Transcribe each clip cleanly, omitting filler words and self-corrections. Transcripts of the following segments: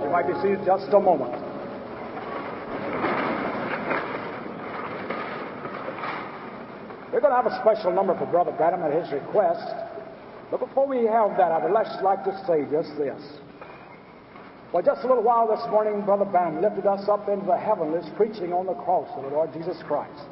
You might be seated just a moment. We're going to have a special number for Brother Branham at his request. But before we have that, I would just like to say just this. Well, just a little while this morning, Brother Branham lifted us up into the heavenlies preaching on the cross of the Lord Jesus Christ.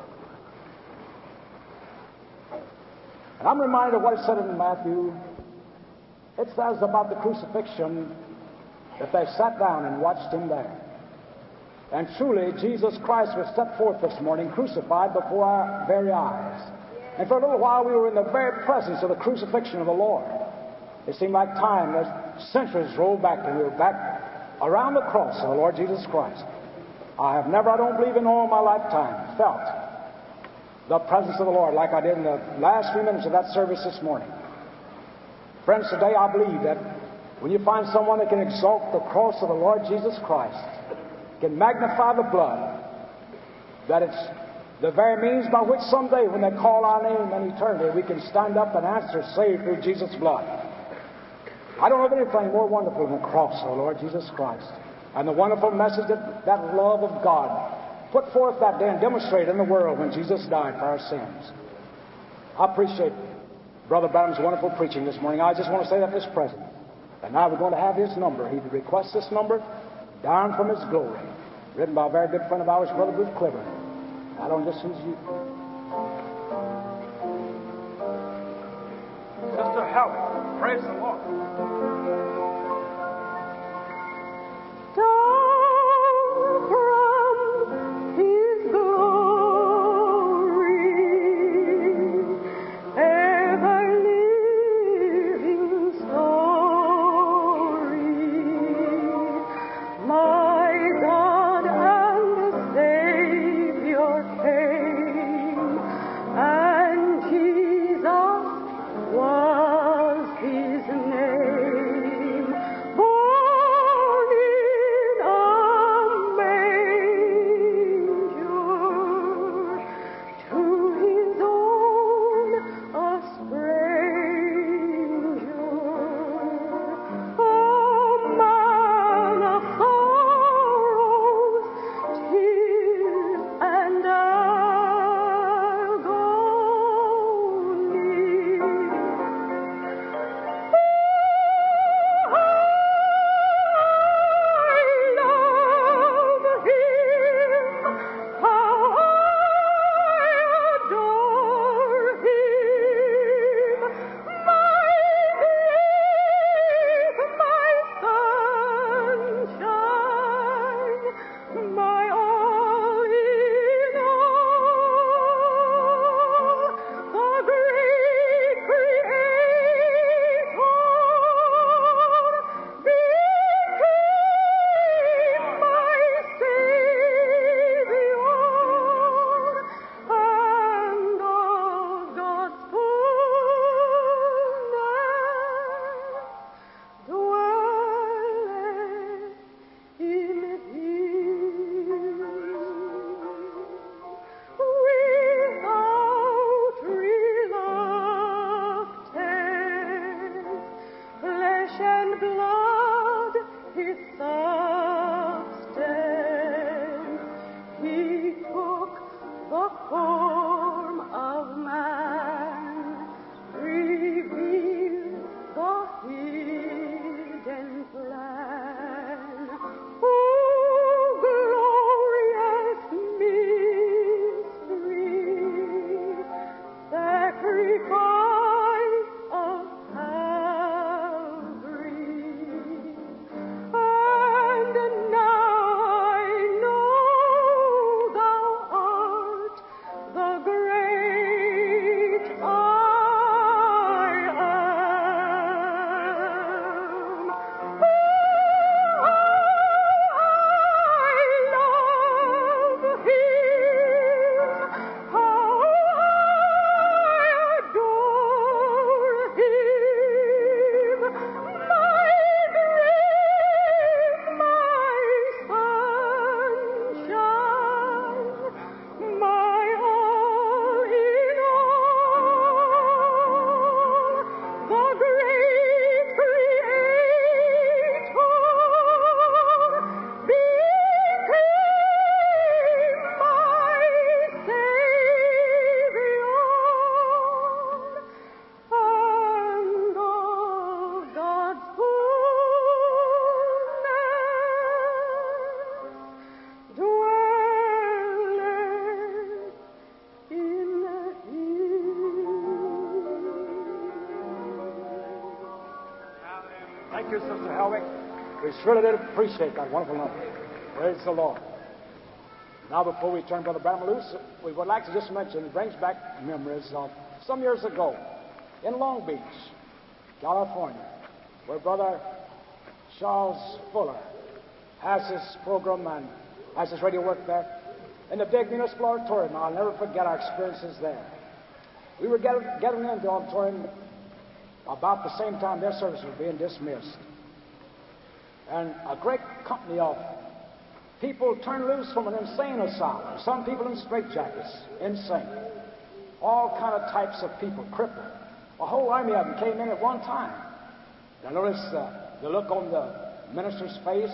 And I'm reminded of what it said in Matthew. It says about the crucifixion that they sat down and watched him there. And truly, Jesus Christ was set forth this morning, crucified before our very eyes. And for a little while, we were in the very presence of the crucifixion of the Lord. It seemed like time, as centuries rolled back, and we were back around the cross of the Lord Jesus Christ. I have never, I don't believe in all my lifetime, felt the presence of the Lord like I did in the last few minutes of that service this morning. Friends, today I believe that when you find someone that can exalt the cross of the Lord Jesus Christ, can magnify the blood, that it's the very means by which someday when they call our name in eternity, we can stand up and answer, saved through Jesus' blood. I don't know of anything more wonderful than the cross of the Lord Jesus Christ and the wonderful message that love of God put forth that day and demonstrated in the world when Jesus died for our sins. I appreciate Brother Branham's wonderful preaching this morning. I just want to say that in his presence. And now we're going to have his number. He requests this number, Down from His Glory, written by a very good friend of ours, Brother Bruce Cliver. I don't just use you. Sister Helen, praise the Lord. Down from His glory, ever living story, my God and Savior came, and Jesus was His name. Born in a manger, to His own a stranger, a man of sorrows, tears, and Thank you, Sister Helwig. We surely did appreciate that wonderful number. Praise the Lord. Now, before we turn Brother Branham loose, we would like to just mention, it brings back memories of some years ago in Long Beach, California, where Brother Charles Fuller has his program and has his radio work there. In the big municipal auditorium, I'll never forget our experiences there. We were getting into the auditorium about the same time their service was being dismissed. And a great company of people turned loose from an insane asylum. Some people in straitjackets, insane. All kind of types of people, crippled. A whole army of them came in at one time. I noticed the look on the minister's face.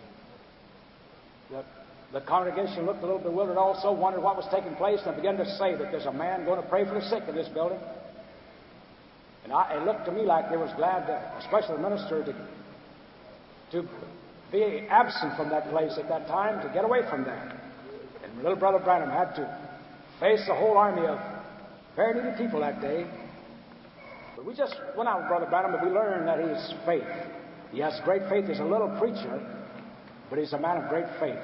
The congregation looked a little bewildered also, wondered what was taking place, and began to say that there's a man going to pray for the sick in this building. And it looked to me like they was glad, especially the minister, to be absent from that place at that time, to get away from there. And little Brother Branham had to face a whole army of very needy people that day. But we just went out with Brother Branham, and we learned that he's faith. He has great faith. He's a little preacher, but he's a man of great faith.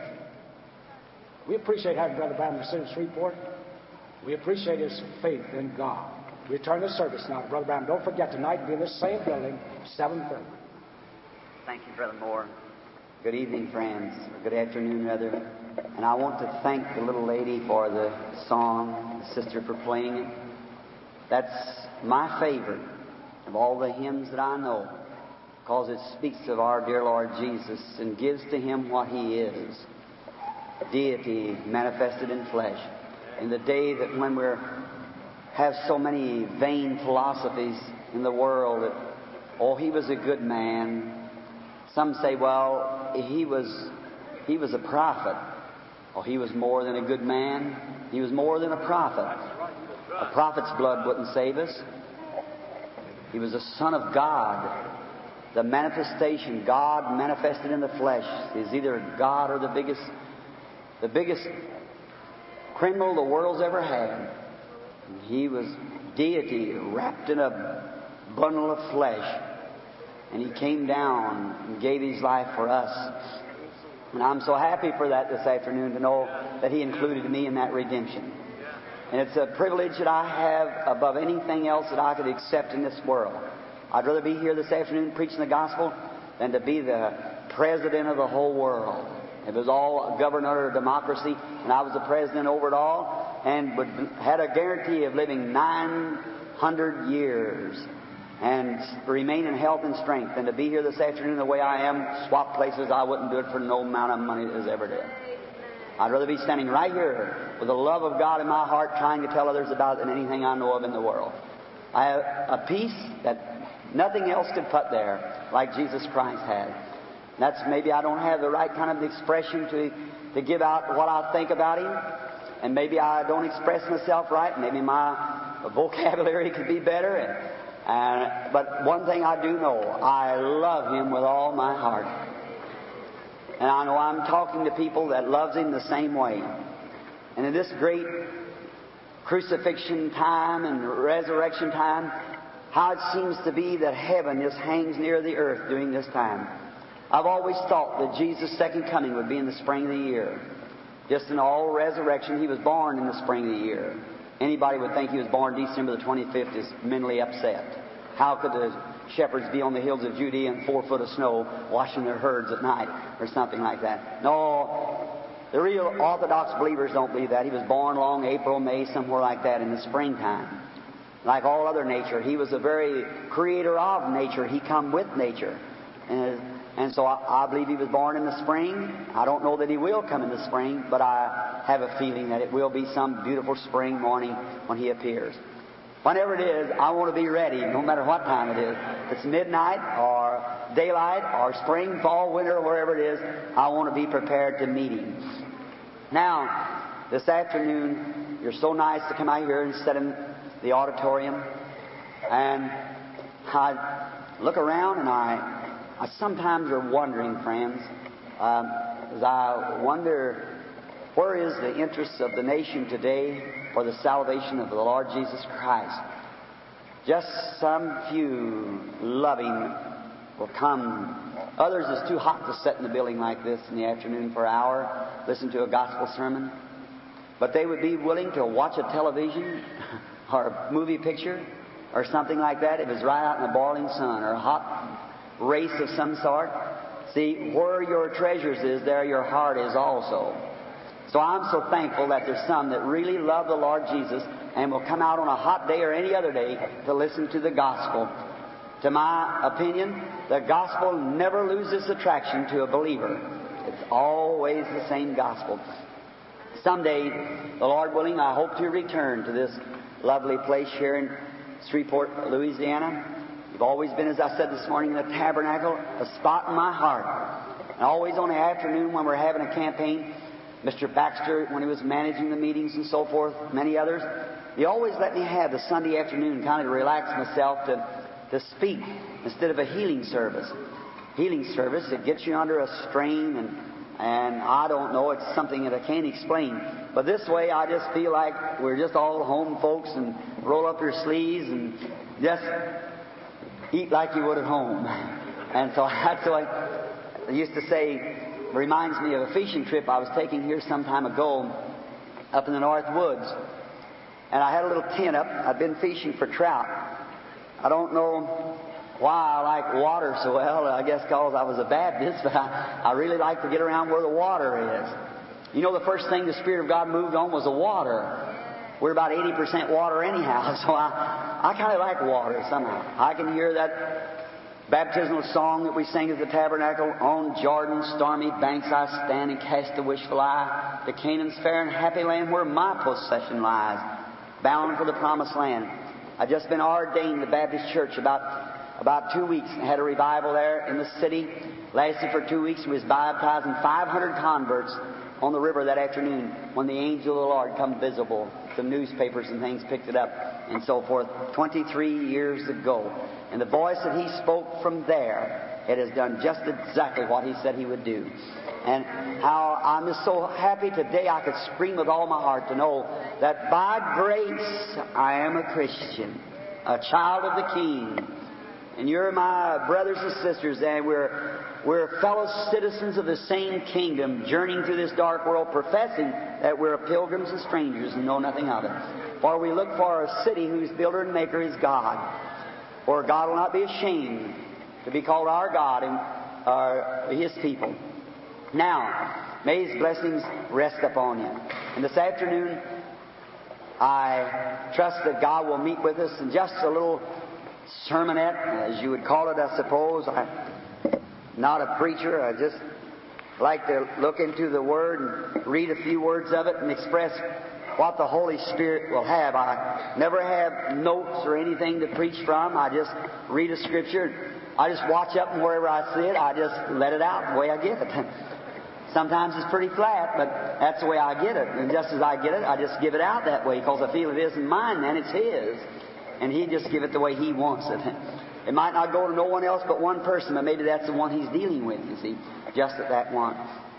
We appreciate having Brother Branham in the city of Shreveport. We appreciate his faith in God. We return the service now to Brother Branham. Don't forget, tonight be in this same building, 7:30. Thank you, Brother Moore. Good evening, friends. Or good afternoon, rather. And I want to thank the little lady for the song, the sister for playing it. That's my favorite of all the hymns that I know, because it speaks of our dear Lord Jesus and gives to Him what He is. Deity manifested in flesh. In the day that when we have so many vain philosophies in the world that, oh, He was a good man. Some say, well, he was a prophet. Oh, He was more than a good man. He was more than a prophet. A prophet's blood wouldn't save us. He was the Son of God. The manifestation, God manifested in the flesh, is either God or the biggest criminal the world's ever had. He was deity wrapped in a bundle of flesh. And He came down and gave His life for us. And I'm so happy for that this afternoon, to know that He included me in that redemption. And it's a privilege that I have above anything else that I could accept in this world. I'd rather be here this afternoon preaching the gospel than to be the president of the whole world. It was all governed under a democracy, and I was the president over it all, and had a guarantee of living 900 years and remain in health and strength. And to be here this afternoon the way I am, swap places, I wouldn't do it for no amount of money that was ever did. I'd rather be standing right here with the love of God in my heart, trying to tell others about it than anything I know of in the world. I have a peace that nothing else could put there, like Jesus Christ had. That's maybe I don't have the right kind of expression to give out what I think about Him. And maybe I don't express myself right. Maybe my vocabulary could be better. But one thing I do know, I love Him with all my heart. And I know I'm talking to people that loves Him the same way. And in this great crucifixion time and resurrection time, how it seems to be that heaven just hangs near the earth during this time. I've always thought that Jesus' second coming would be in the spring of the year. Just in all resurrection, He was born in the spring of the year. Anybody would think He was born December the 25th is mentally upset. How could the shepherds be on the hills of Judea in 4 foot of snow washing their herds at night or something like that? No, the real Orthodox believers don't believe that. He was born along April, May, somewhere like that in the springtime. Like all other nature, He was the very creator of nature. He come with nature. And so I believe He was born in the spring. I don't know that He will come in the spring, but I have a feeling that it will be some beautiful spring morning when He appears. Whenever it is, I want to be ready, no matter what time it is. If it's midnight or daylight or spring, fall, winter, wherever it is, I want to be prepared to meet Him. Now, this afternoon, you're so nice to come out here and sit in the auditorium. And I look around and I sometimes are wondering, friends, as I wonder, where is the interest of the nation today for the salvation of the Lord Jesus Christ? Just some few loving will come. Others is too hot to sit in the building like this in the afternoon for an hour, listen to a gospel sermon. But they would be willing to watch a television or a movie picture or something like that if it's right out in the boiling sun or a hot race of some sort. See, where your treasures is, there your heart is also. So I'm so thankful that there's some that really love the Lord Jesus and will come out on a hot day or any other day to listen to the gospel. To my opinion, the gospel never loses attraction to a believer. It's always the same gospel. Someday, the Lord willing, I hope to return to this lovely place here in Shreveport, Louisiana. You've always been, as I said this morning, in the tabernacle, a spot in my heart. And always on the afternoon when we're having a campaign, Mr. Baxter, when he was managing the meetings and so forth, many others, he always let me have the Sunday afternoon kind of to relax myself to speak instead of a healing service. Healing service, it gets you under a strain and I don't know, it's something that I can't explain. But this way I just feel like we're just all home folks and roll up your sleeves and just eat like you would at home. And so that's what I used to say. Reminds me of a fishing trip I was taking here some time ago up in the North Woods. And I had a little tent up. I'd been fishing for trout. I don't know why I like water so well. I guess because I was a Baptist, but I really like to get around where the water is. You know, the first thing the Spirit of God moved on was the water. We're about 80% water anyhow, so I kind of like water somehow. I can hear that baptismal song that we sing at the tabernacle. On Jordan's stormy banks I stand and cast a wishful eye to Canaan's fair and happy land where my possession lies, bound for the promised land. I've just been ordained in the Baptist church about 2 weeks. I had a revival there in the city. Lasted for 2 weeks. We was baptizing 500 converts on the river that afternoon when the angel of the Lord come visible. The newspapers and things picked it up and so forth 23 years ago. And the voice that he spoke from there, it has done just exactly what he said he would do. And how I'm just so happy today I could scream with all my heart to know that by grace I am a Christian, a child of the King. And you're my brothers and sisters, and we're fellow citizens of the same kingdom, journeying through this dark world, professing that we're pilgrims and strangers and know nothing of it. For we look for a city whose builder and maker is God. For God will not be ashamed to be called our God and His people. Now, may His blessings rest upon you. And this afternoon, I trust that God will meet with us in just a little sermonette, as you would call it, I suppose. I'm not a preacher. I just like to look into the Word and read a few words of it and express what the Holy Spirit will have. I never have notes or anything to preach from. I just read a Scripture. I just watch up and wherever I see it, I just let it out the way I get it. Sometimes it's pretty flat, but that's the way I get it. And just as I get it, I just give it out that way because I feel it isn't mine, then it's His. And He just give it the way He wants it. It might not go to no one else but one person, but maybe that's the one He's dealing with, you see, just at that one.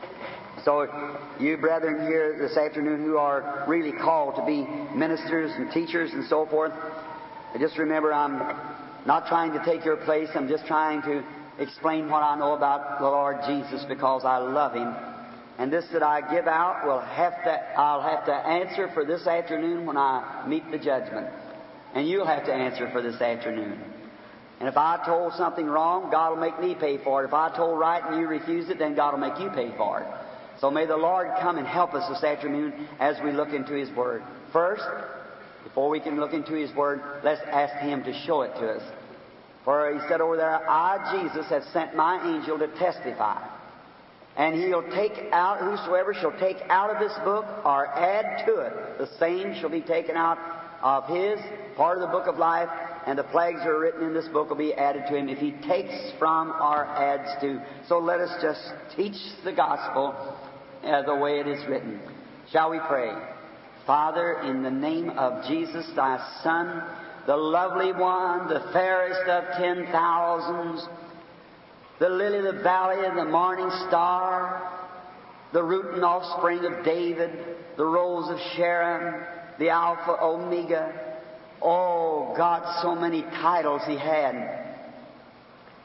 So you brethren here this afternoon who are really called to be ministers and teachers and so forth, just remember I'm not trying to take your place. I'm just trying to explain what I know about the Lord Jesus because I love Him. And this that I give out I'll have to answer for this afternoon when I meet the judgment. And you'll have to answer for this afternoon. And if I told something wrong, God will make me pay for it. If I told right and you refused it, then God will make you pay for it. So may the Lord come and help us this afternoon as we look into His Word. First, before we can look into His Word, let's ask Him to show it to us. For He said over there, I, Jesus, have sent my angel to testify. And He'll take out, whosoever shall take out of this book or add to it, the same shall be taken out of his part of the book of life, and the plagues that are written in this book will be added to him if he takes from or adds to. So let us just teach the gospel the way it is written. Shall we pray? Father, in the name of Jesus, Thy Son, the lovely one, the fairest of 10,000s, the lily of the valley and the morning star, the root and offspring of David, the rose of Sharon, the Alpha, Omega. Oh, God, so many titles He had.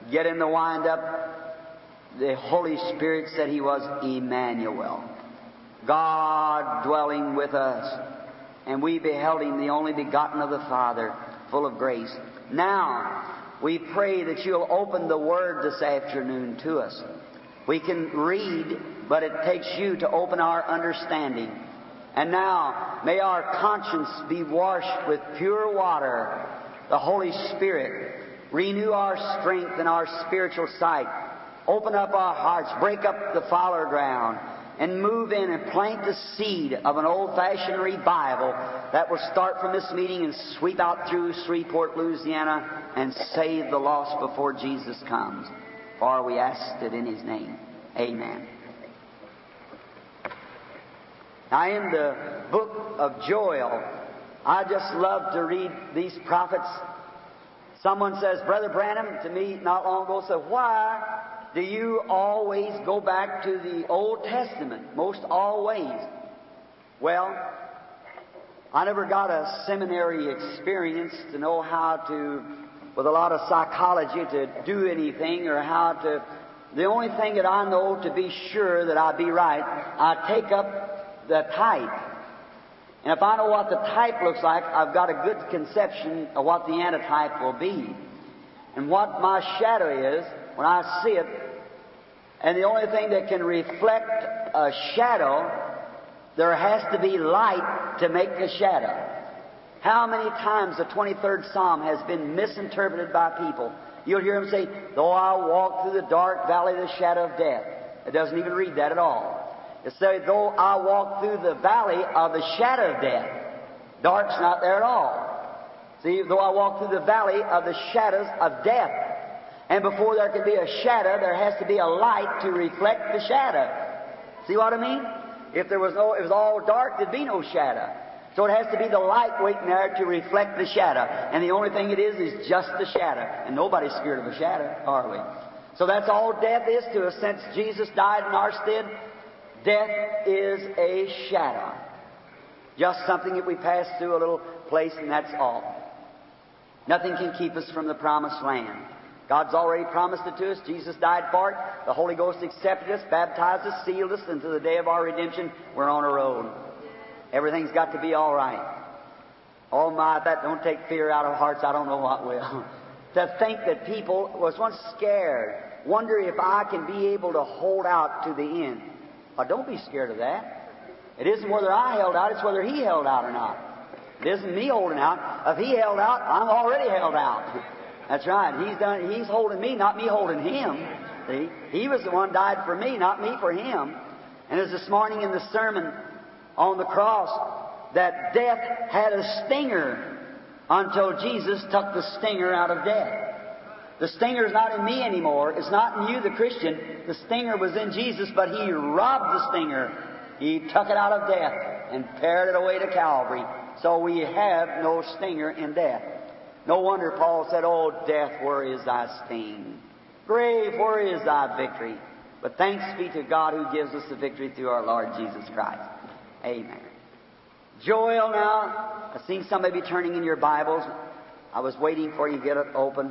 get in the wind-up, the Holy Spirit said He was Emmanuel, God dwelling with us. And we beheld Him, the only begotten of the Father, full of grace. Now, we pray that You'll open the Word this afternoon to us. We can read, but it takes You to open our understanding. And now, may our conscience be washed with pure water, the Holy Spirit. Renew our strength and our spiritual sight. Open up our hearts, break up the fallow ground, and move in and plant the seed of an old-fashioned revival that will start from this meeting and sweep out through Shreveport, Louisiana, and save the lost before Jesus comes. For we ask it in His name. Amen. Now, in the book of Joel, I just love to read these prophets. Someone says, Brother Branham, to me not long ago, said, why do you always go back to the Old Testament? Most always. Well, I never got a seminary experience to know how to, with a lot of psychology, to do anything or how to. The only thing that I know to be sure that I be right, I take up the type. And if I know what the type looks like, I've got a good conception of what the antitype will be. And what my shadow is, when I see it, and the only thing that can reflect a shadow, there has to be light to make the shadow. How many times the 23rd Psalm has been misinterpreted by people? You'll hear them say, though I walk through the dark valley of the shadow of death. It doesn't even read that at all. It says, though I walk through the valley of the shadow of death. Dark's not there at all. See, though I walk through the valley of the shadows of death. And before there can be a shadow, there has to be a light to reflect the shadow. See what I mean? If it was all dark, there'd be no shadow. So it has to be the light waiting there to reflect the shadow. And the only thing it is just the shadow. And nobody's scared of a shadow, are we? So that's all death is to us. Since Jesus died in our stead, death is a shadow. Just something that we pass through a little place, and that's all. Nothing can keep us from the promised land. God's already promised it to us. Jesus died for it. The Holy Ghost accepted us, baptized us, sealed us, and to the day of our redemption, we're on a road. Everything's got to be all right. Oh my, if that don't take fear out of hearts, I don't know what will. To think that people was once scared, wonder if I can be able to hold out to the end. Oh, don't be scared of that. It isn't whether I held out, it's whether He held out or not. It isn't me holding out. If He held out, I'm already held out. That's right. He's holding me, not me holding Him. See? He was the one who died for me, not me for Him. And as this morning in the sermon on the cross, that death had a stinger until Jesus took the stinger out of death. The stinger is not in me anymore. It's not in you, the Christian. The stinger was in Jesus, but He robbed the stinger. He took it out of death and carried it away to Calvary. So we have no stinger in death. No wonder Paul said, "Oh, death, where is thy sting? Grave, where is thy victory?" But thanks be to God who gives us the victory through our Lord Jesus Christ. Amen. Joel now. I've seen somebody be turning in your Bibles. I was waiting for you to get it open.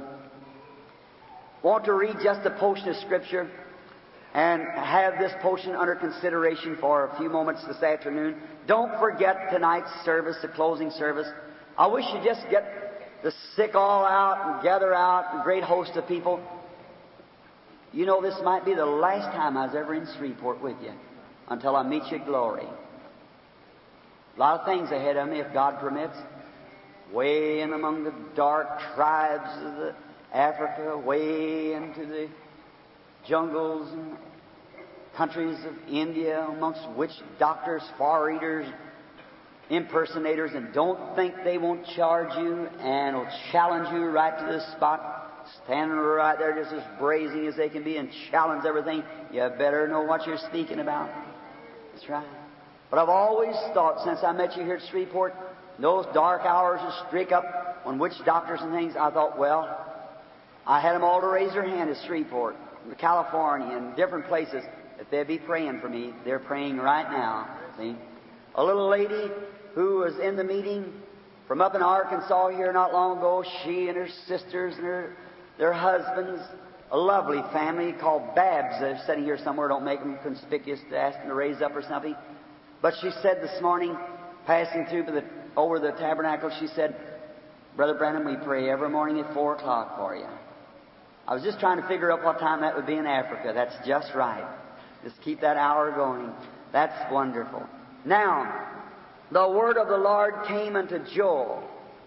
Want to read just a portion of Scripture and have this portion under consideration for a few moments this afternoon. Don't forget tonight's service, the closing service. I wish you'd just get the sick all out and gather out a great host of people. You know, this might be the last time I was ever in Shreveport with you until I meet you at glory. A lot of things ahead of me, if God permits. Way in among the dark tribes of Africa, way into the jungles and countries of India, amongst witch doctors, far eaters, impersonators, and don't think they won't charge you and will challenge you right to the spot, standing right there just as brazen as they can be and challenge everything. You better know what you're speaking about. That's right. But I've always thought, since I met you here at Shreveport, those dark hours of streak up on witch doctors and things, I thought, well, I had them all to raise their hand at Shreveport, California, and different places, that they'd be praying for me. They're praying right now. See? A little lady who was in the meeting from up in Arkansas here not long ago, she and her sisters and their husbands, a lovely family called Babs. They're sitting here somewhere. Don't make them conspicuous to ask them to raise up or something. But she said this morning, passing through over the tabernacle, she said, Brother Branham, we pray every morning at 4 o'clock for you. I was just trying to figure out what time that would be in Africa. That's just right. Just keep that hour going. That's wonderful. Now, the word of the Lord came unto Joel.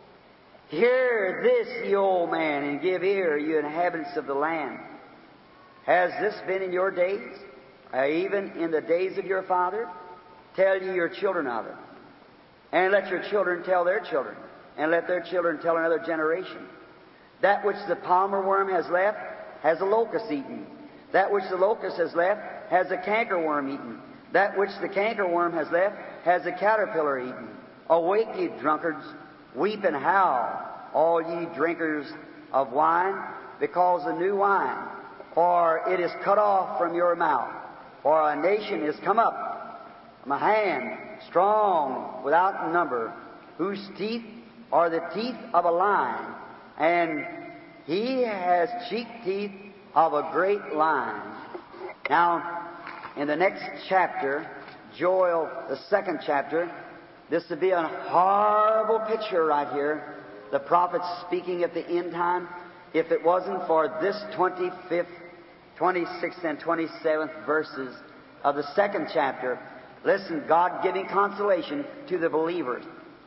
Hear this, ye old man, and give ear, you inhabitants of the land. Has this been in your days, even in the days of your father? Tell ye your children of it. And let your children tell their children, and let their children tell another generation. That which the palmer worm has left, has a locust eaten. That which the locust has left, has a cankerworm eaten. That which the cankerworm has left, has a caterpillar eaten. Awake, ye drunkards, weep and howl, all ye drinkers of wine, because the new wine, for it is cut off from your mouth. For a nation is come up from a hand, strong without number, whose teeth are the teeth of a lion, and he has cheek teeth of a great lion. Now, in the next chapter, Joel, the 2nd chapter, this would be a horrible picture right here. The prophet speaking at the end time. If it wasn't for this 25th, 26th, and 27th verses of the 2nd chapter, listen, God giving consolation to the believers.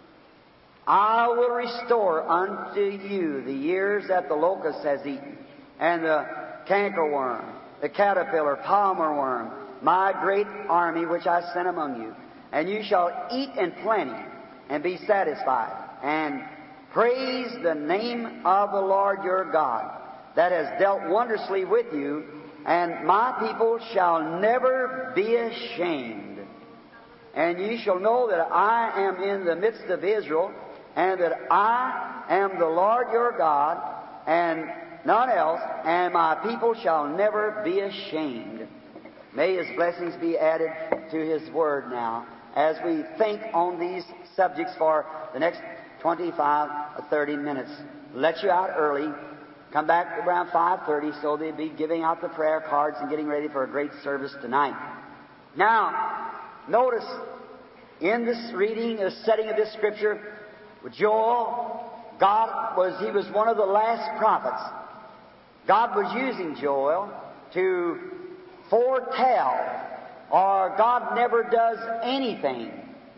I will restore unto you the years that the locust has eaten, and the cankerworm, the caterpillar, palmer worm, my great army which I sent among you. And you shall eat in plenty, and be satisfied, and praise the name of the Lord your God, that has dealt wondrously with you, and my people shall never be ashamed. And ye shall know that I am in the midst of Israel, and that I am the Lord your God, and none else, and my people shall never be ashamed. May His blessings be added to His Word now, as we think on these subjects for the next 25 or 30 minutes. Let you out early. Come back around 5:30, so they'll be giving out the prayer cards and getting ready for a great service tonight. Now, notice in this reading, the setting of this scripture, Joel, he was one of the last prophets. God was using Joel to foretell, or God never does anything,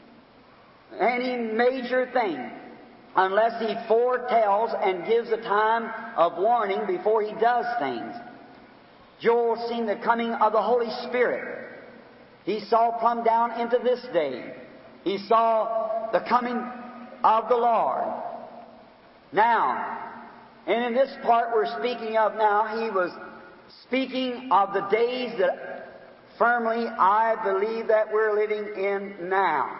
any major thing, unless He foretells and gives a time of warning before He does things. Joel seen the coming of the Holy Spirit. He saw plumb down into this day. He saw the coming of the Lord. Now, and in this part we're speaking of now, he was speaking of the days that firmly I believe that we're living in now.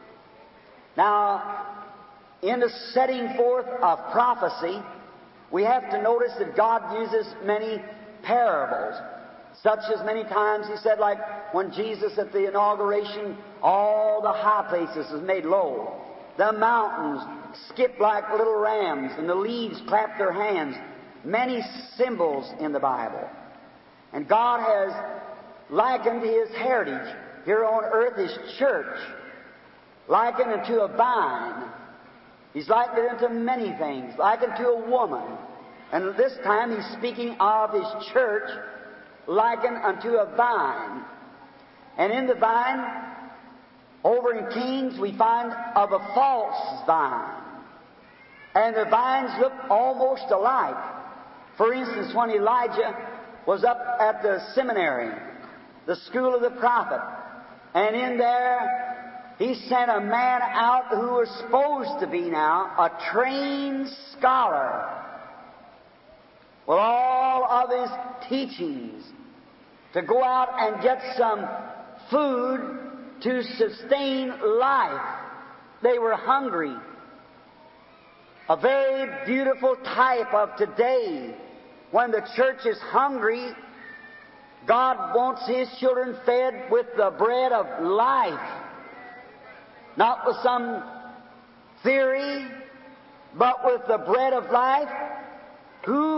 Now, in the setting forth of prophecy, we have to notice that God uses many parables, such as many times He said, like when Jesus at the inauguration, all the high places was made low. The mountains skipped like little rams, and the leaves clapped their hands. Many symbols in the Bible. And God has likened His heritage here on earth, His church, likened unto a vine. He's likened it unto many things, likened to a woman. And this time He's speaking of His church, likened unto a vine. And in the vine, over in Kings, we find of a false vine. And the vines look almost alike. For instance, when Elijah was up at the seminary, the school of the prophet, and in there he sent a man out who was supposed to be now a trained scholar with all of his teachings, to go out and get some food to sustain life. They were hungry. A very beautiful type of today. When the church is hungry, God wants His children fed with the bread of life. Not with some theory, but with the bread of life. Who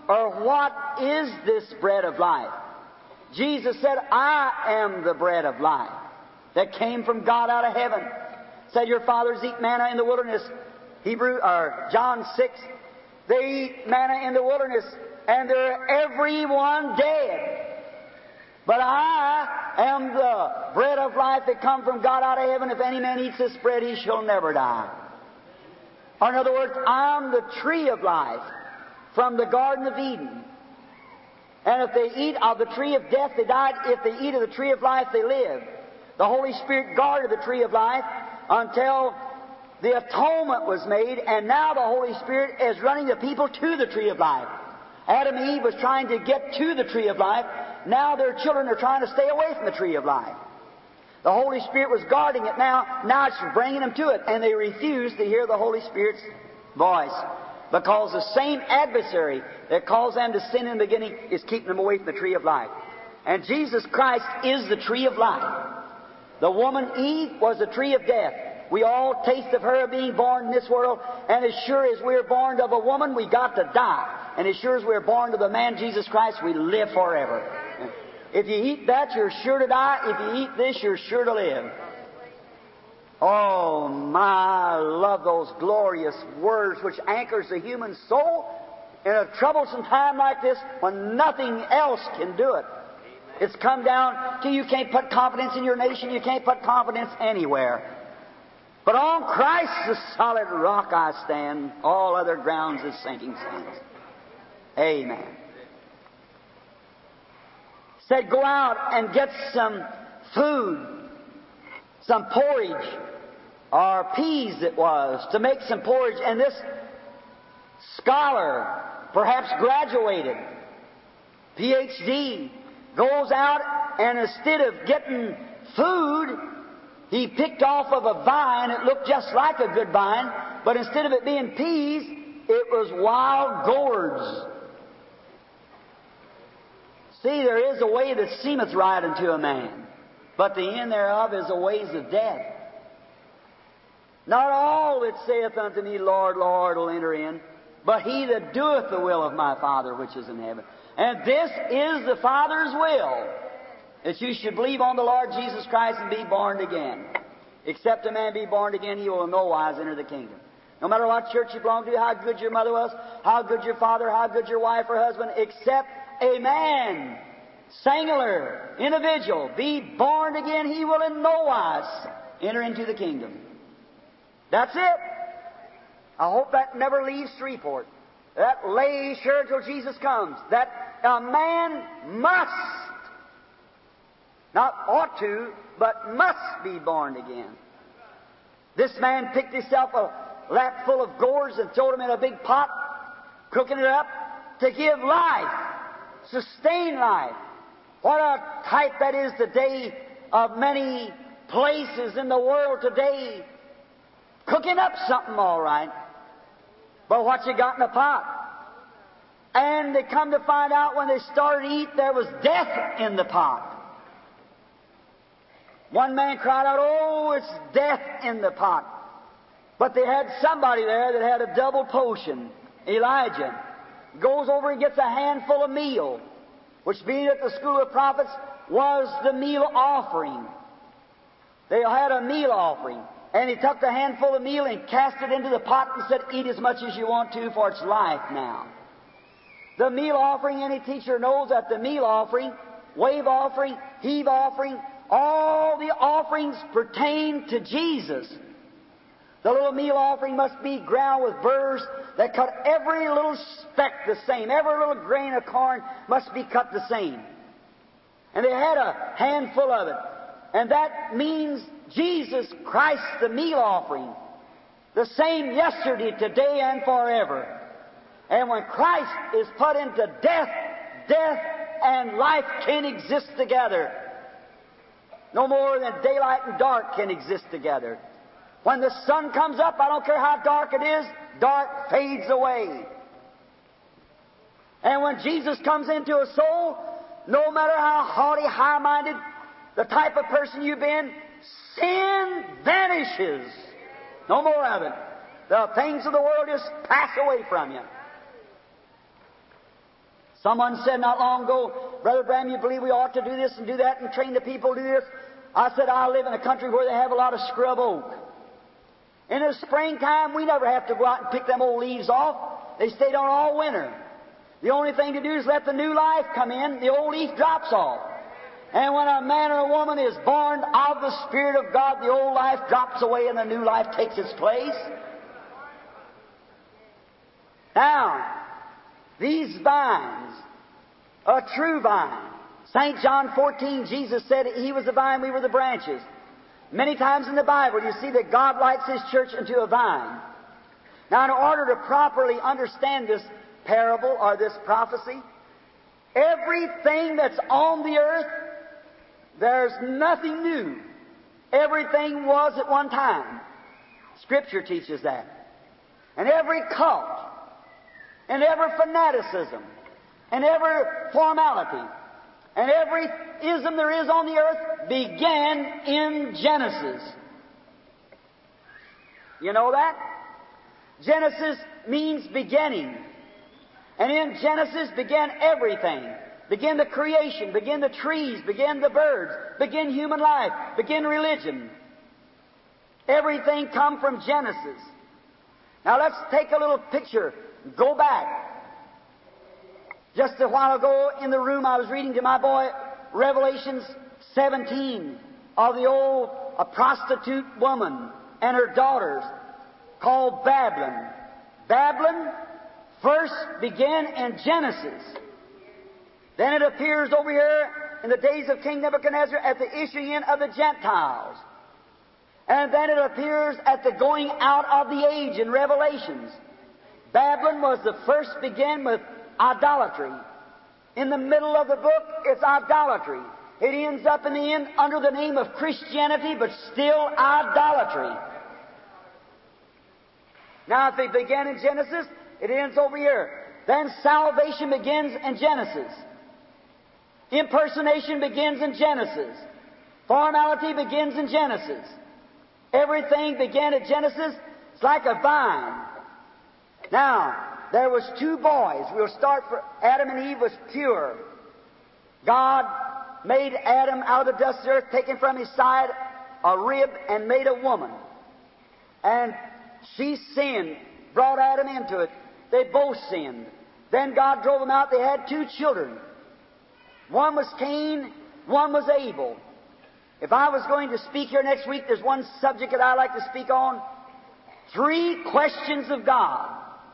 or what is this bread of life? Jesus said, I am the bread of life that came from God out of heaven. Said your fathers eat manna in the wilderness. John 6, they eat manna in the wilderness, and they're everyone dead. But I am the bread of life that come from God out of heaven. If any man eats this bread, he shall never die. Or in other words, I'm the tree of life from the Garden of Eden. And if they eat of the tree of death, they died. If they eat of the tree of life, they live. The Holy Spirit guarded the tree of life until the atonement was made, and now the Holy Spirit is running the people to the tree of life. Adam and Eve was trying to get to the tree of life. Now their children are trying to stay away from the tree of life. The Holy Spirit was guarding it now. Now it's bringing them to it. And they refuse to hear the Holy Spirit's voice. Because the same adversary that caused them to sin in the beginning is keeping them away from the tree of life. And Jesus Christ is the tree of life. The woman Eve was the tree of death. We all taste of her being born in this world, and as sure as we're born of a woman, we got to die. And as sure as we're born of the man Jesus Christ, we live forever. If you eat that, you're sure to die. If you eat this, you're sure to live. Oh, my, I love those glorious words which anchors the human soul in a troublesome time like this when nothing else can do it. It's come down to you can't put confidence in your nation, you can't put confidence anywhere. But on Christ, the solid rock, I stand. All other grounds is sinking sands. Amen. Said, go out and get some food, some porridge, or peas it was, to make some porridge. And this scholar, perhaps graduated, PhD, goes out and instead of getting food, he picked off of a vine. It looked just like a good vine, but instead of it being peas, it was wild gourds. See, there is a way that seemeth right unto a man, but the end thereof is the ways of death. Not all that saith unto me, Lord, Lord, will enter in, but he that doeth the will of my Father which is in heaven. And this is the Father's will, that you should believe on the Lord Jesus Christ and be born again. Except a man be born again, he will in no wise enter the kingdom. No matter what church you belong to, how good your mother was, how good your father, how good your wife or husband, except a man, singular, individual, be born again, he will in no wise enter into the kingdom. That's it. I hope that never leaves Shreveport. That lays sure till Jesus comes. That a man must, not ought to, but must be born again. This man picked himself a lap full of gourds and threw them in a big pot, cooking it up to give life, sustain life. What a type that is today of many places in the world today, cooking up something all right, but what you got in the pot? And they come to find out when they started to eat, there was death in the pot. One man cried out, oh, it's death in the pot. But they had somebody there that had a double potion. Elijah goes over and gets a handful of meal, which being at the school of prophets was the meal offering. They had a meal offering. And he took the handful of meal and cast it into the pot and said, eat as much as you want to, for it's life now. The meal offering, any teacher knows that the meal offering, wave offering, heave offering, all the offerings pertain to Jesus. The little meal offering must be ground with burrs that cut every little speck the same. Every little grain of corn must be cut the same. And they had a handful of it. And that means Jesus Christ, the meal offering, the same yesterday, today, and forever. And when Christ is put into death, death and life can exist together. No more than daylight and dark can exist together. When the sun comes up, I don't care how dark it is, dark fades away. And when Jesus comes into a soul, no matter how haughty, high-minded, the type of person you've been, sin vanishes. No more of it. The things of the world just pass away from you. Someone said not long ago, Brother Branham, you believe we ought to do this and do that and train the people to do this? I said, I live in a country where they have a lot of scrub oak. In the springtime, we never have to go out and pick them old leaves off. They stayed on all winter. The only thing to do is let the new life come in. The old leaf drops off. And when a man or a woman is born of the Spirit of God, the old life drops away and the new life takes its place. Now, these vines, a true vine. St. John 14, Jesus said He was the vine, we were the branches. Many times in the Bible you see that God likes His church into a vine. Now, in order to properly understand this parable or this prophecy, everything that's on the earth, there's nothing new. Everything was at one time. Scripture teaches that. And every cult, and every fanaticism, and every formality, and every ism there is on the earth began in Genesis. You know that? Genesis means beginning. And in Genesis began everything. Begin the creation, begin the trees, begin the birds, begin human life, begin religion. Everything come from Genesis. Now let's take a little picture. Go back. Just a while ago in the room I was reading to my boy Revelations 17 of a prostitute woman and her daughters called Babylon. Babylon first began in Genesis. Then it appears over here in the days of King Nebuchadnezzar at the issuing in of the Gentiles. And then it appears at the going out of the age in Revelations. Babylon was the first begin with idolatry. In the middle of the book, it's idolatry. It ends up in the end under the name of Christianity, but still idolatry. Now, if it began in Genesis, it ends over here. Then salvation begins in Genesis. Impersonation begins in Genesis. Formality begins in Genesis. Everything began at Genesis. It's like a vine. Now, there was two boys. We'll start for Adam and Eve was pure. God made Adam out of the dust of the earth, taken from his side a rib, and made a woman. And she sinned, brought Adam into it. They both sinned. Then God drove them out. They had two children. One was Cain, one was Abel. If I was going to speak here next week, there's one subject that I like to speak on. 3 questions of God.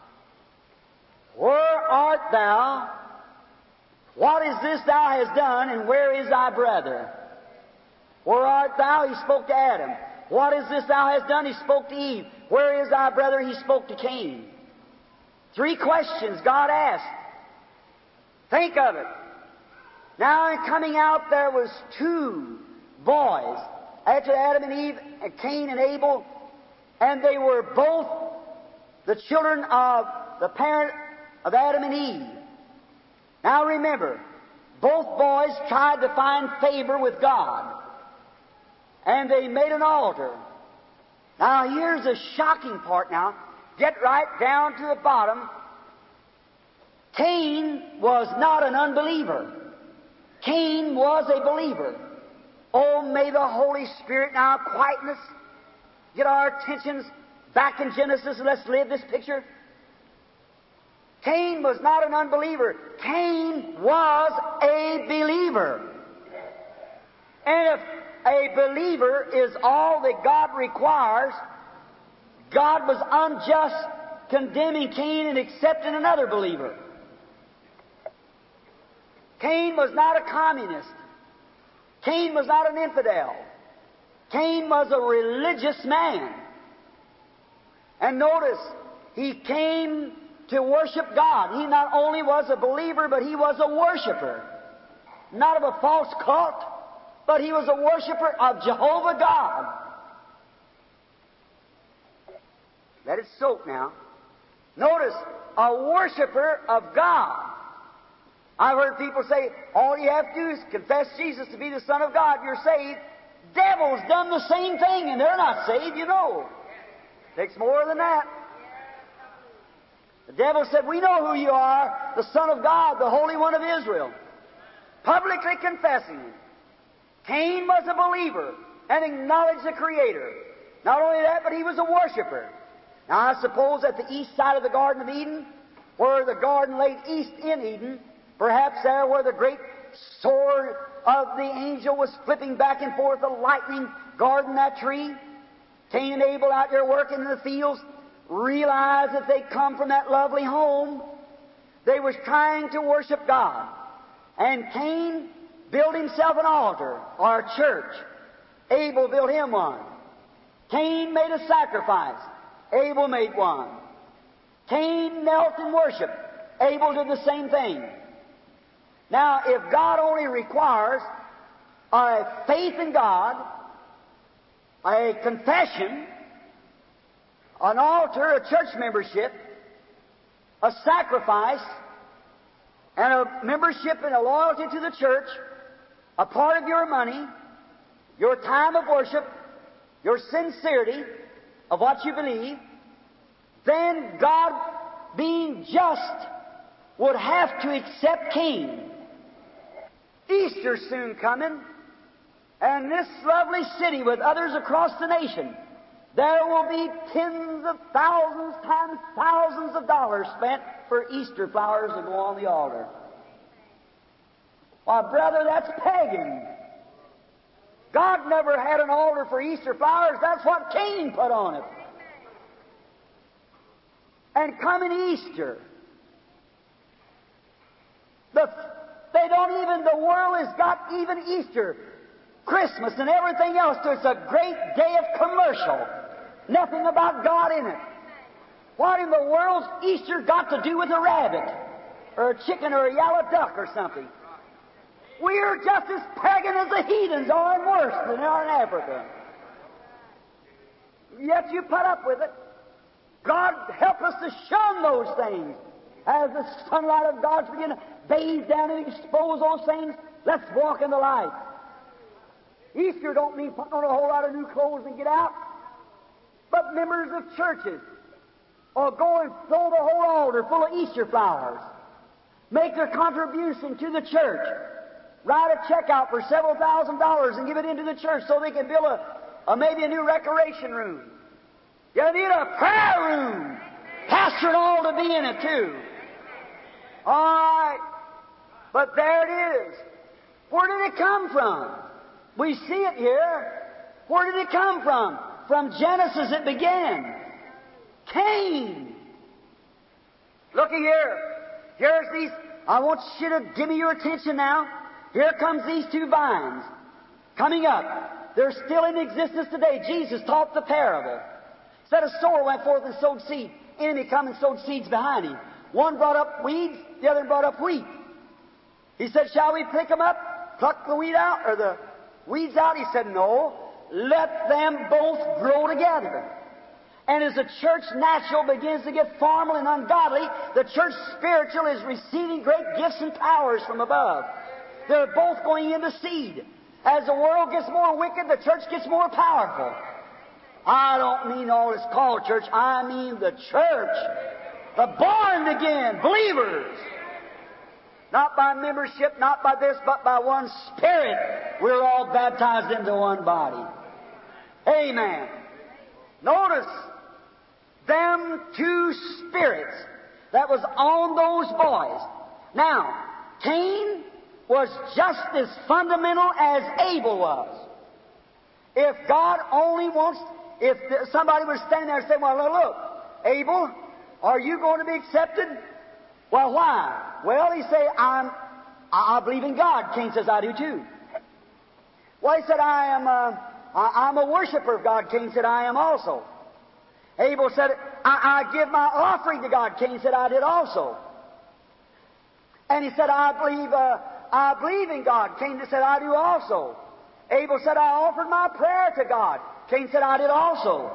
Where art thou? What is this thou hast done? And where is thy brother? Where art thou? He spoke to Adam. What is this thou hast done? He spoke to Eve. Where is thy brother? He spoke to Cain. 3 questions God asked. Think of it. Now, in coming out, there was 2 boys. After Adam and Eve, and Cain and Abel, and they were both the children of the parent of Adam and Eve. Now remember, both boys tried to find favor with God. And they made an altar. Now here's the shocking part now. Get right down to the bottom. Cain was not an unbeliever. Cain was a believer. Oh, may the Holy Spirit now quieten us. Get our attentions back in Genesis and let's live this picture. Cain was not an unbeliever. Cain was a believer. And if a believer is all that God requires, God was unjust condemning Cain and accepting another believer. Cain was not a communist. Cain was not an infidel. Cain was a religious man. And notice, he came to worship God. He not only was a believer, but he was a worshiper. Not of a false cult, but he was a worshiper of Jehovah God. Let it soak now. Notice, a worshiper of God. I've heard people say, all you have to do is confess Jesus to be the Son of God, you're saved. Devils done the same thing, and they're not saved, you know. Takes more than that. The devil said, we know who you are, the Son of God, the Holy One of Israel. Publicly confessing it. Cain was a believer and acknowledged the Creator. Not only that, but he was a worshiper. Now I suppose at the east side of the Garden of Eden, where the garden lay east in Eden, perhaps there where the great sword of the angel was flipping back and forth, the lightning guarding that tree, Cain and Abel out there working in the fields, realized that they come from that lovely home. They was trying to worship God. And Cain built himself an altar, or a church. Abel built him one. Cain made a sacrifice. Abel made one. Cain knelt and worshiped. Abel did the same thing. Now, if God only requires a faith in God, a confession, an altar, a church membership, a sacrifice, and a membership and a loyalty to the church, a part of your money, your time of worship, your sincerity of what you believe, then God, being just, would have to accept Cain. Easter's soon coming, and this lovely city with others across the nation, there will be tens of thousands times thousands of dollars spent for Easter flowers to go on the altar. Why, brother, that's pagan. God never had an altar for Easter flowers. That's what Cain put on it. And coming Easter, the world has got even Easter, Christmas, and everything else. There's a great day of commercial. Nothing about God in it. What in the world's Easter got to do with a rabbit, or a chicken, or a yellow duck, or something? We're just as pagan as the heathens are, and worse than they are in Africa. Yet you put up with it. God help us to shun those things. As the sunlight of God's beginning to bathe down and expose those things, let's walk in the light. Easter don't mean putting on a whole lot of new clothes and get out. But members of churches will go and throw the whole altar full of Easter flowers. Make their contribution to the church. Write a check out for several $1,000s and give it into the church so they can build maybe a new recreation room. You need a prayer room. Pastor and all to be in it too. All right. But there it is. Where did it come from? We see it here. Where did it come from? From Genesis it began. Cain. Looky here. Here's these. I want you to give me your attention now. Here comes these two vines coming up. They're still in existence today. Jesus taught the parable. Said a sower went forth and sowed seed. Enemy come and sowed seeds behind him. One brought up weeds, the other brought up wheat. He said, shall we pick them up, pluck the weed out, or the weeds out? He said, no. Let them both grow together. And as the church natural begins to get formal and ungodly, the church spiritual is receiving great gifts and powers from above. They're both going into seed. As the world gets more wicked, the church gets more powerful. I don't mean all this called church. I mean the church. The born again believers. Not by membership, not by this, but by one Spirit. We're all baptized into one body. Amen. Notice them two spirits that was on those boys. Now, Cain was just as fundamental as Abel was. If God only wants, if somebody was standing there and saying, well, look, Abel, are you going to be accepted? Well, why? Well, he said, I believe in God. Cain says, I do too. Well, he said, I'm a worshiper of God. Cain said, I am also. Abel said, I give my offering to God. Cain said, I did also. And he said, I believe in God. Cain said, I do also. Abel said, I offered my prayer to God. Cain said, I did also.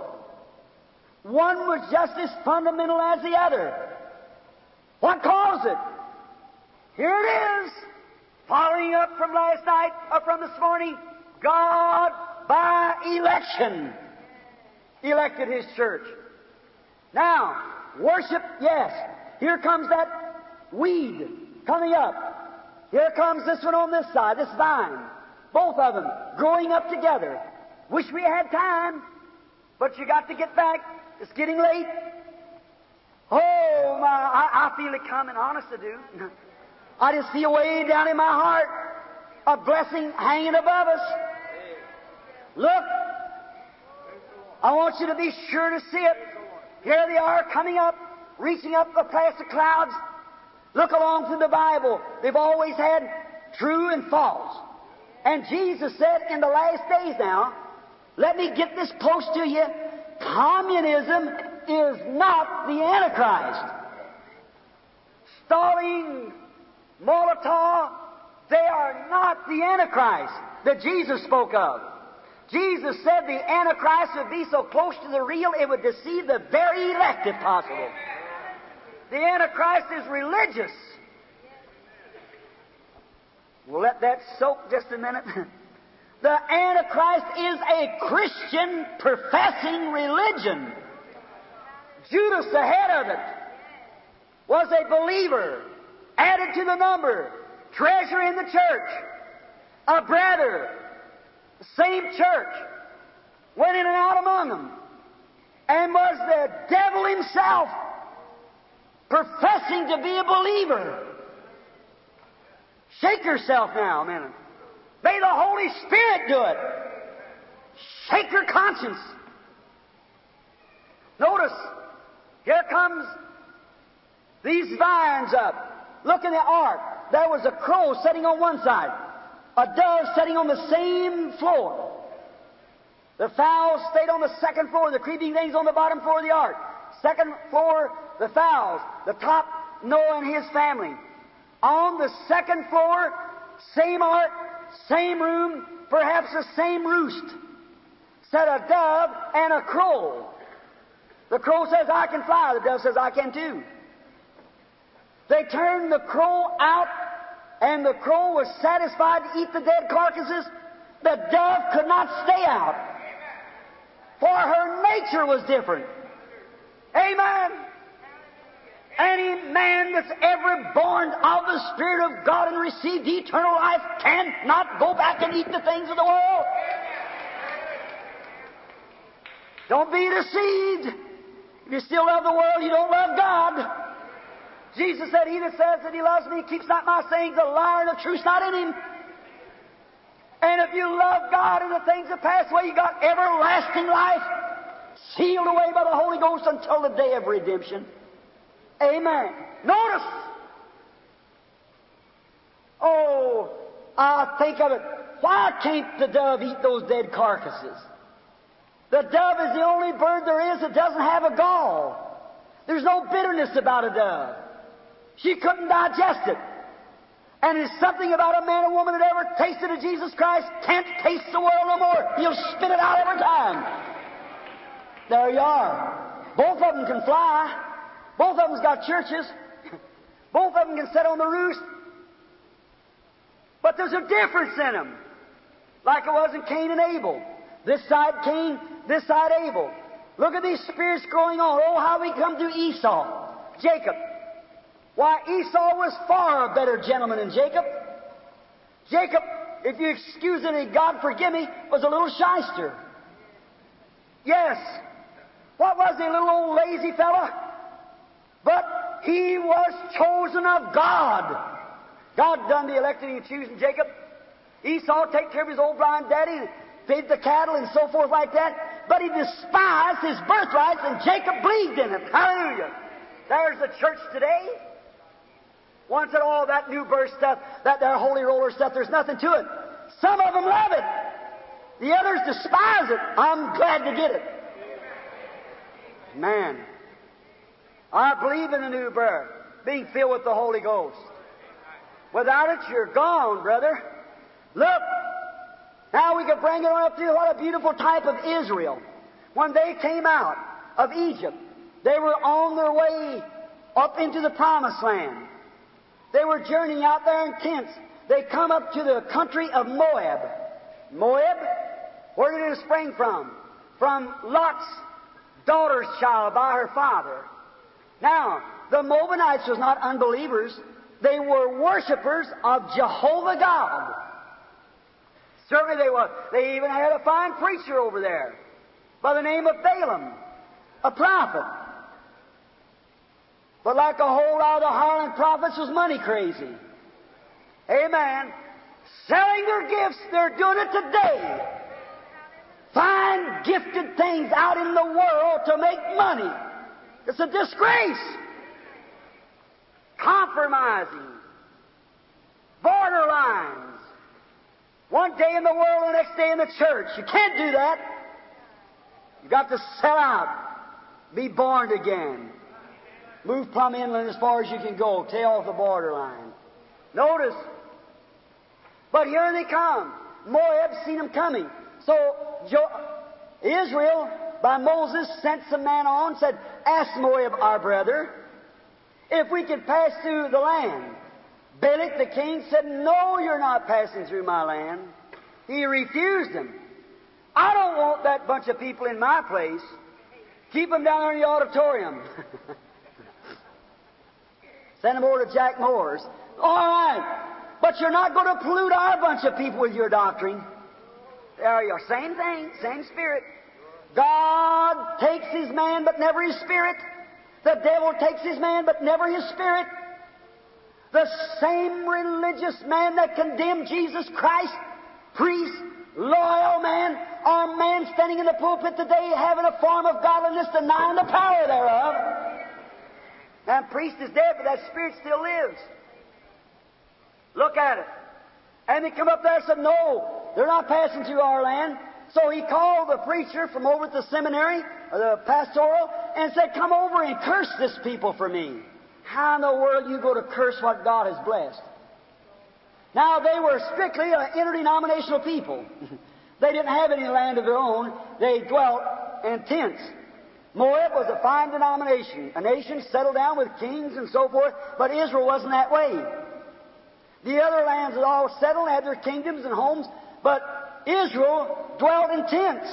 One was just as fundamental as the other. What caused it? Here it is. Following up from last night, or from this morning, God, by election, elected His church. Now, worship, yes. Here comes that weed coming up. Here comes this one on this side, this vine. Both of them growing up together. Wish we had time, but you got to get back. It's getting late. Oh, my, I feel it coming, honest I do. I just feel way down in my heart a blessing hanging above us. Look, I want you to be sure to see it. Here they are coming up, reaching up past the clouds. Look along through the Bible. They've always had true and false. And Jesus said in the last days now, let me get this close to you. Communism is not the Antichrist. Stalin, Molotov, they are not the Antichrist that Jesus spoke of. Jesus said the Antichrist would be so close to the real it would deceive the very elect if possible. The Antichrist is religious. We'll let that soak just a minute. The Antichrist is a Christian professing religion. Judas, the head of it, was a believer, added to the number, treasure in the church, a brother, same church, went in and out among them, and was the devil himself, professing to be a believer. Shake yourself now a minute. May the Holy Spirit do it. Shake your conscience. Notice, here comes these vines up. Look in the ark. There was a crow sitting on one side, a dove sitting on the same floor. The fowls stayed on the second floor, the creeping things on the bottom floor of the ark. Second floor, the fowls. The top, Noah and his family. On the second floor, same ark, same room, perhaps the same roost. Sat a dove and a crow. The crow says, I can fly. The dove says, I can too. They turned the crow out, and the crow was satisfied to eat the dead carcasses. The dove could not stay out, for her nature was different. Amen. Any man that's ever born of the Spirit of God and received eternal life cannot go back and eat the things of the world. Don't be deceived. If you still love the world, you don't love God. Jesus said, he that says that he loves me keeps not my sayings, a liar, and the truth's not in him. And if you love God and the things that pass away, you got everlasting life, sealed away by the Holy Ghost until the day of redemption. Amen. Notice. Oh, I think of it. Why can't the dove eat those dead carcasses? The dove is the only bird there is that doesn't have a gall. There's no bitterness about a dove. She couldn't digest it. And there's something about a man or woman that ever tasted of Jesus Christ can't taste the world no more. He'll spit it out every time. There you are. Both of them can fly. Both of them's got churches. Both of them can sit on the roost. But there's a difference in them. Like it was in Cain and Abel. This side Cain, this side Abel. Look at these spirits growing on. Oh, how we come to Esau. Jacob. Why, Esau was far a better gentleman than Jacob. Jacob, if you excuse it and God forgive me, was a little shyster. Yes. What was he, a little old lazy fella? But he was chosen of God. God done the electing and choosing Jacob. Esau take care of his old blind daddy and feed the cattle and so forth like that. But he despised his birthrights and Jacob believed in it. Hallelujah. There's the church today. One said, oh, that new birth stuff, that there holy roller stuff, there's nothing to it. Some of them love it. The others despise it. I'm glad to get it. Man. I believe in the new birth, being filled with the Holy Ghost. Without it, you're gone, brother. Look, now we can bring it on up to what a beautiful type of Israel. When they came out of Egypt, they were on their way up into the Promised Land. They were journeying out there in tents. They come up to the country of Moab. Moab, where did it spring from? From Lot's daughter's child by her father. Now, The Moabites was not unbelievers. They were worshipers of Jehovah God. Certainly they were. They even had a fine preacher over there by the name of Balaam, a prophet. But like a whole lot of the Highland prophets was money crazy. Amen. Selling their gifts, they're doing it today. Fine, gifted things out in the world to make money. It's a disgrace. Compromising. Borderlines. One day in the world, the next day in the church. You can't do that. You've got to sell out. Be born again. Move plumb inland as far as you can go. Take off the borderline. Notice. But here they come. Moab's seen them coming. So Israel, by Moses, sent some man on, said, ask Moab, our brother, if we could pass through the land. Balak the king said, no, you're not passing through my land. He refused them. I don't want that bunch of people in my place. Keep them down there in the auditorium. Send them over to Jack Moore's. All right. But you're not going to pollute our bunch of people with your doctrine. There you are. Same thing, same spirit. God takes His man, but never His spirit. The devil takes his man, but never his spirit. The same religious man that condemned Jesus Christ, priest, loyal man, or man standing in the pulpit today having a form of godliness, denying the power thereof. That priest is dead, but that spirit still lives. Look at it. And they come up there and said, no, they're not passing through our land. So he called the preacher from over at the seminary, or the pastoral, and said, come over and curse this people for me. How in the world you go to curse what God has blessed? Now, they were strictly an interdenominational people. They didn't have any land of their own. They dwelt in tents. Moab was a fine denomination, a nation settled down with kings and so forth, but Israel wasn't that way. The other lands had all settled, had their kingdoms and homes, but Israel dwelt in tents.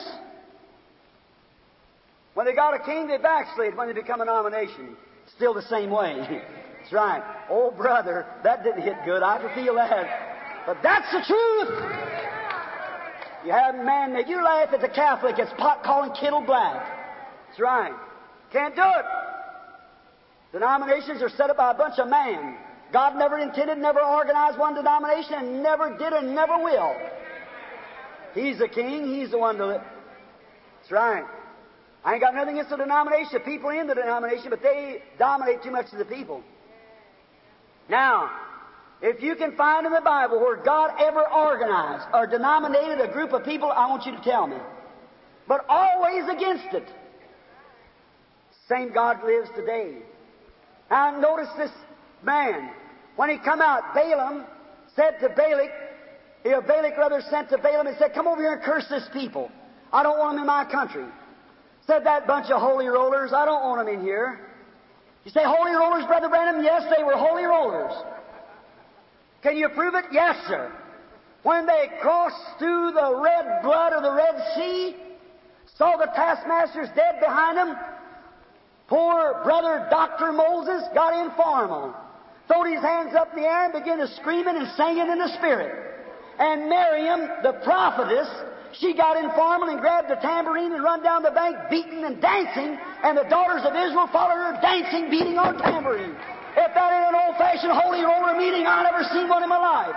When they got a king, they backslid. When they become a denomination, still the same way. That's right. Oh, brother, that didn't hit good. I can feel that. But that's the truth. You have man-made. You laugh at the Catholic that's pot calling kettle black. That's right. Can't do it. Denominations are set up by a bunch of man. God never intended, never organized one denomination, and never did and never will. He's the king. He's the one to live. That's right. I ain't got nothing against the denomination, the people in the denomination, but they dominate too much of the people. Now, if you can find in the Bible where God ever organized or denominated a group of people, I want you to tell me. But always against it. Same God lives today. Now, notice this man. When he come out, Balaam said to Balak, Balak rather sent to Balaam and said, come over here and curse this people. I don't want them in my country. Said that bunch of holy rollers, I don't want them in here. You say, holy rollers, Brother Branham? Yes, they were holy rollers. Can you prove it? Yes, sir. When they crossed through the red blood of the Red Sea, saw the taskmasters dead behind them, poor brother Dr. Moses got informal, throwed his hands up in the air and began to screaming and singing in the Spirit. And Miriam, the prophetess, she got informal and grabbed the tambourine and run down the bank beating and dancing, and the daughters of Israel followed her dancing, beating on tambourine. If that ain't an old-fashioned holy roller meeting, I've never seen one in my life.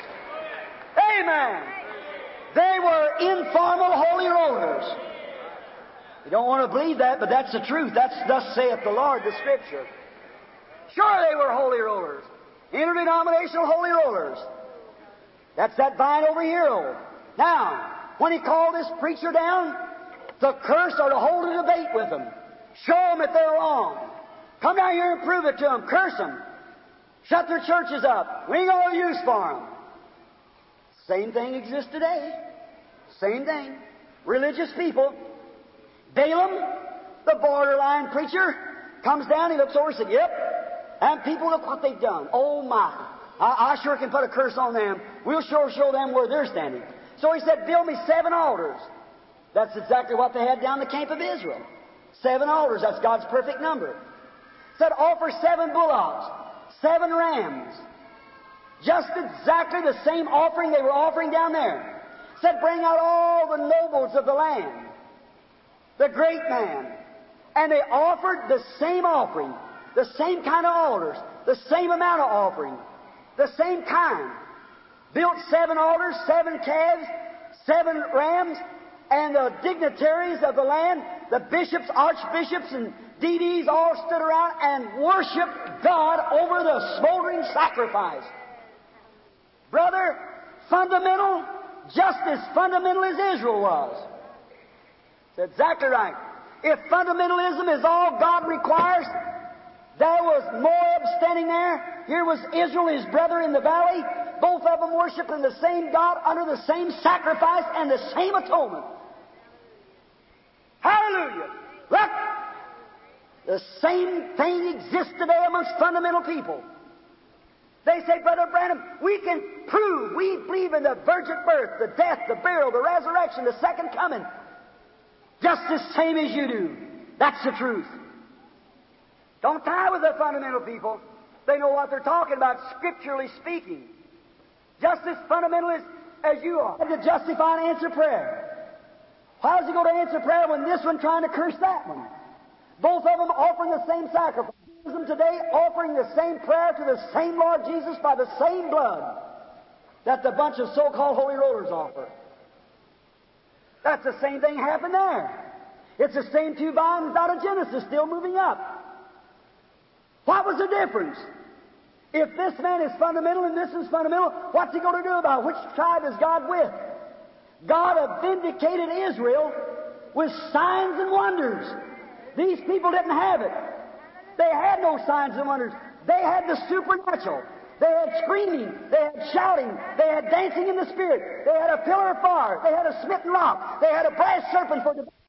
Amen. They were informal holy rollers. You don't want to believe that, but that's the truth. That's thus saith the Lord, the Scripture. Sure, they were holy rollers. Interdenominational holy rollers. That's that vine over here. Now, when he called this preacher down to curse or to hold a debate with them, show them that they're wrong. Come down here and prove it to them. Curse them. Shut their churches up. We ain't got no use for them. Same thing exists today. Same thing. Religious people. Balaam, the borderline preacher, comes down, he looks over and said, yep. And people, look what they've done. Oh my. I sure can put a curse on them. We'll sure show them where they're standing. So he said, build me 7 altars. That's exactly what they had down the camp of Israel. 7 altars. That's God's perfect number. Said, offer 7 bullocks, 7 rams. Just exactly the same offering they were offering down there. Said, bring out all the nobles of the land, the great man. And they offered the same offering, the same kind of altars, the same amount of offering, the same kind. Built 7 altars, 7 calves, 7 rams, and the dignitaries of the land, the bishops, archbishops, and DDs all stood around and worshiped God over the smoldering sacrifice. Brother, fundamental, just as fundamental as Israel was. That's exactly right. If fundamentalism is all God requires, there was Moab standing there. Here was Israel, his brother in the valley. Both of them worshiping the same God under the same sacrifice and the same atonement. Hallelujah! Look! The same thing exists today amongst fundamental people. They say, Brother Branham, we can prove, we believe in the virgin birth, the death, the burial, the resurrection, the second coming, just the same as you do. That's the truth. Don't tie with the fundamental people. They know what they're talking about, scripturally speaking. Just as fundamental as you are. To justify and answer prayer. How does he go to answer prayer when this one trying to curse that one? Both of them offering the same sacrifice. Today offering the same prayer to the same Lord Jesus by the same blood that the bunch of so-called holy rollers offer. That's the same thing happened there. It's the same 2 volumes out of Genesis still moving up. What was the difference? If this man is fundamental and this is fundamental, what's he going to do about it? Which tribe is God with? God had vindicated Israel with signs and wonders. These people didn't have it. They had no signs and wonders. They had the supernatural. They had screaming. They had shouting. They had dancing in the Spirit. They had a pillar of fire. They had a smitten rock. They had a brass serpent for the